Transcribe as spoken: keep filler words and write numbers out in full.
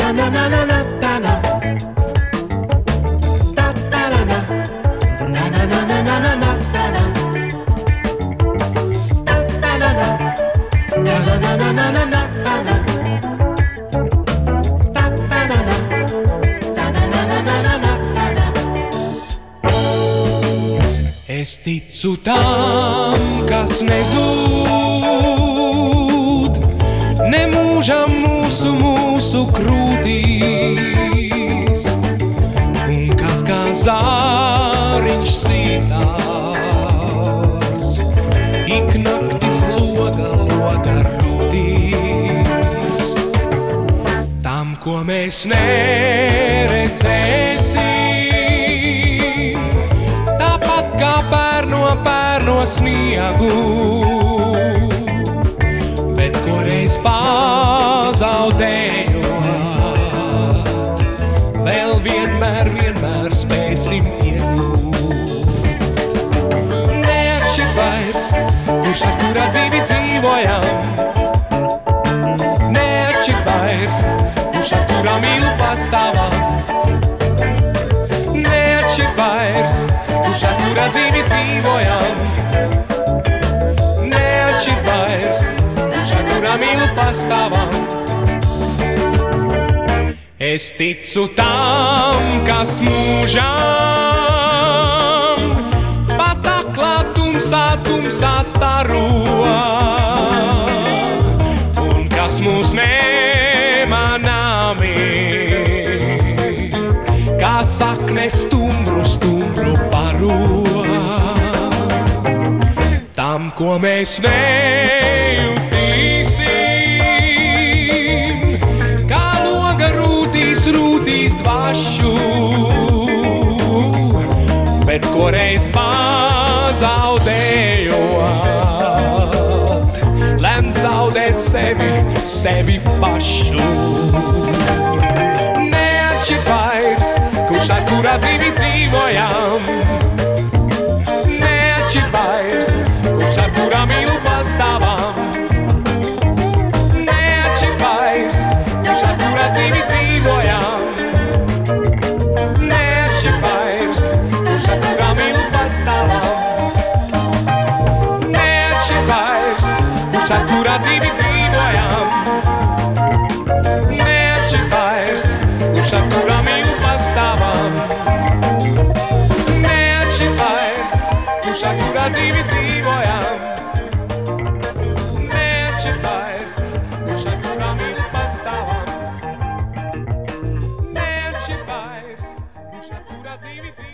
na na na na na na. Ta ta na na. Na na na na na na na na. Ta ta na na. Na na na na na na na na. Ta ta na na. Ta na na na na na na na. Es ticu tam, kas nezūd, ne mūžam mūsu, mūsu krūtīs, un kas kā zāriņš sītās, ik nakti loga, loga rūtīs. Tam, ko mēs neredzēsim, tāpat kā pērno, pērno sniegu, bet ko reiz pazaudējot, vēl vienmēr, vienmēr spēsim iegūt. Neatšķir vairs, kurš ar kurā dzīvi dzīvojam, neatšķir vairs, kurš ar kurā mīlu pastāvam, neatšķir vairs, kurš ar kurā dzīvi dzīvojam, neatšķir vairs, kurš ar kurā mīlu pastāvam. Es ticu tam, kas mūžam pat aklā tumsā, tumsā staro, un kas mūs nemanāmi, kā sakne stumbru, stumbru baro. Tam, ko mēs nejutīsim, kā loga rūtīs, rūtīs dvašu, bet ko reiz pazaudējot, lem zaudēt sevi, sevi pašu. Neatšķir vairs, kurš ar kurā dzīvi dzīvojam, neatšķir vairs, kurš ar kurā mīlu pastāvam, neatšķir vairs, kurš ar kurā dzīvi dzīvojam, neatšķir vairs, kurš ar kurā mīlu pastāvam, neatšķir vairs, kurš ar kurā dzīvi dzīvojam, neatšķir vairs, kurš ar kurā mīlu pastāvam, neatšķir vairs, kurš ar kurā dzīvi dzīvojam, neatšķir vairs, kurš ar kurā mīlu pastāvam, neatšķir vairs, kurš ar kurā dzīvi dzīvojam.